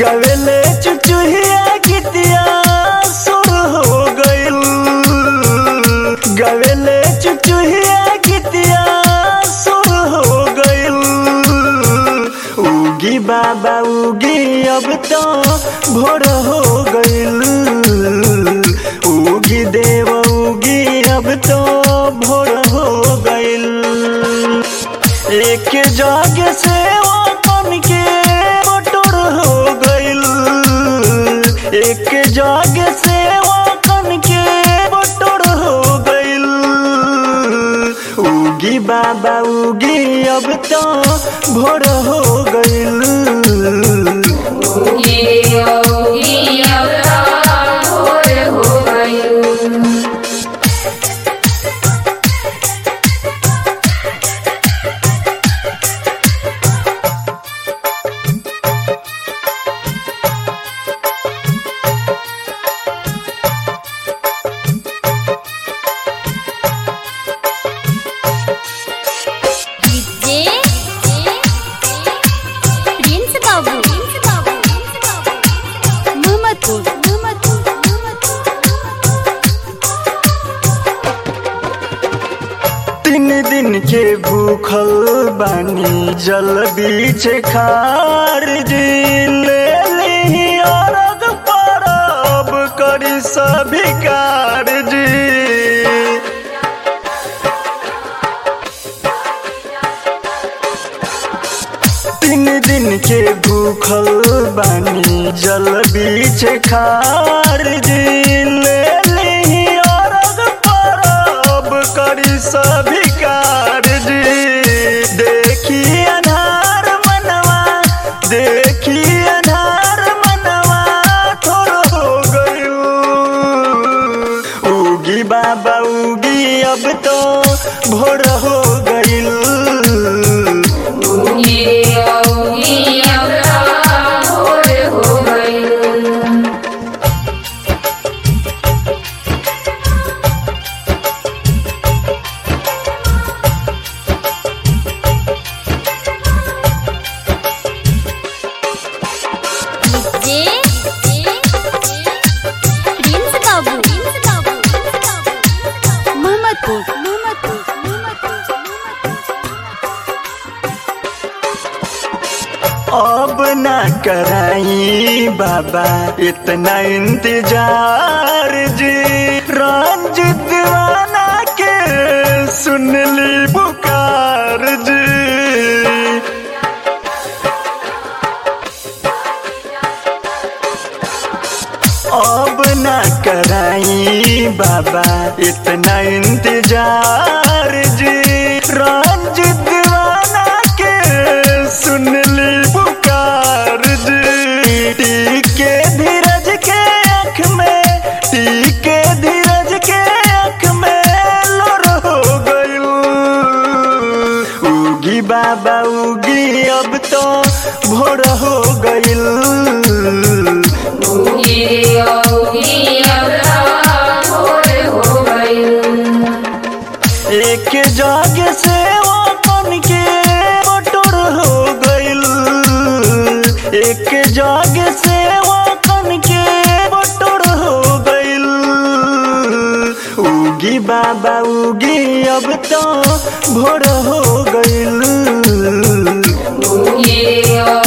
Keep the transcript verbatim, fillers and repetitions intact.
गवेले चुचुहिया गीतिया सुर हो गइल। गवेले चुचुहिया गीतिया सुर हो गइल। उगी बाबा उगी अब तो भोर हो गइल। उगी देव उगी अब तो भोर हो गइल। एक जग से वो बन के बटोर हो गइल। एक जग से वो बन के बटोर हो गइल। उगी बाबा उगी अब तो भोर हो गइल। उगी उगी अब तो भोर हो गइल। तीन दिन के भूखल बानी जल बीच खार जी। ले ली अरग परब करी सभी कारजी। तीन दिन के भूखल बानी जल बीच खार जी। ले ली अरग परब करी सभी कारजी। देखी अन्हार मनवा देखी अन्हार मनवा थोर हो गइल। उगी बाबा उगी अब तो भोर हो गइल। उगी उगी अब तो भोर हो गइल। अब ना कराई बाबा इतना इंतजार जी। रंजित दीवाना के सुन ली पुकार जी। अब ना कराई बाबा इतना इंतजार जी। रंजित दीवाना के सुन ली पुकार जी। टीके धीरज के आँख में टीके धीरज के आँख में लोर हो गइल। उगी बाबा उगी अब तो भोर हो गइल। उगी उगी अब तो भोर हो गइल। एक जग से वो बन के बटोर हो गइल। एक जग से वो बन के बटोर हो गइल। उगी बाबा उगी अब तो भोर हो गइल। उगी